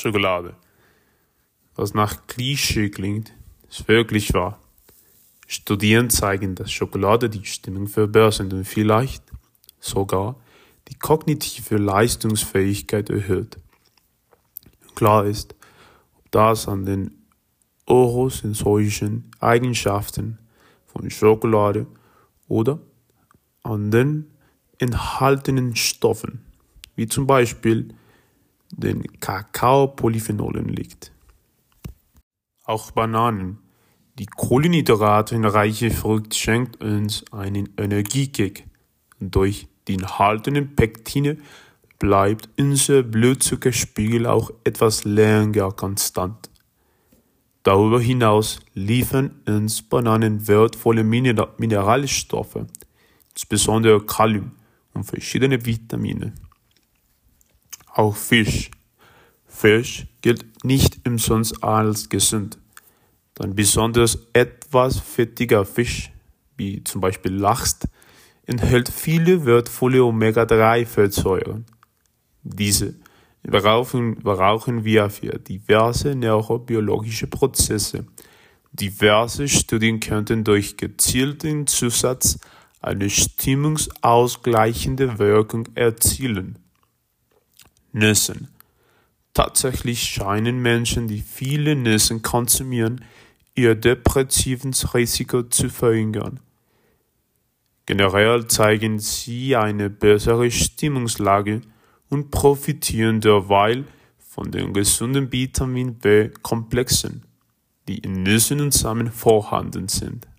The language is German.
Schokolade. Was nach Klischee klingt, ist wirklich wahr. Studien zeigen, dass Schokolade die Stimmung verbessert und vielleicht sogar die kognitive Leistungsfähigkeit erhöht. Klar ist, ob das an den orosensorischen Eigenschaften von Schokolade oder an den enthaltenen Stoffen, wie zum Beispiel den Kakaopolyphenolen liegt. Auch Bananen, die kohlenhydratreiche Frucht, schenkt uns einen Energiekick. Durch die enthaltenen Pektine bleibt unser Blutzuckerspiegel auch etwas länger konstant. Darüber hinaus liefern uns Bananen wertvolle Mineralstoffe, insbesondere Kalium und verschiedene Vitamine. Auch Fisch. Fisch gilt nicht umsonst als gesund. Ein besonders etwas fettiger Fisch, wie zum Beispiel Lachs, enthält viele wertvolle Omega-3-Fettsäuren. Diese brauchen wir für diverse neurobiologische Prozesse. Diverse Studien könnten durch gezielten Zusatz eine stimmungsausgleichende Wirkung erzielen. Nüsse. Tatsächlich scheinen Menschen, die viele Nüsse konsumieren, ihr depressives Risiko zu verringern. Generell zeigen sie eine bessere Stimmungslage und profitieren derweil von den gesunden Vitamin B-Komplexen, die in Nüssen und Samen vorhanden sind.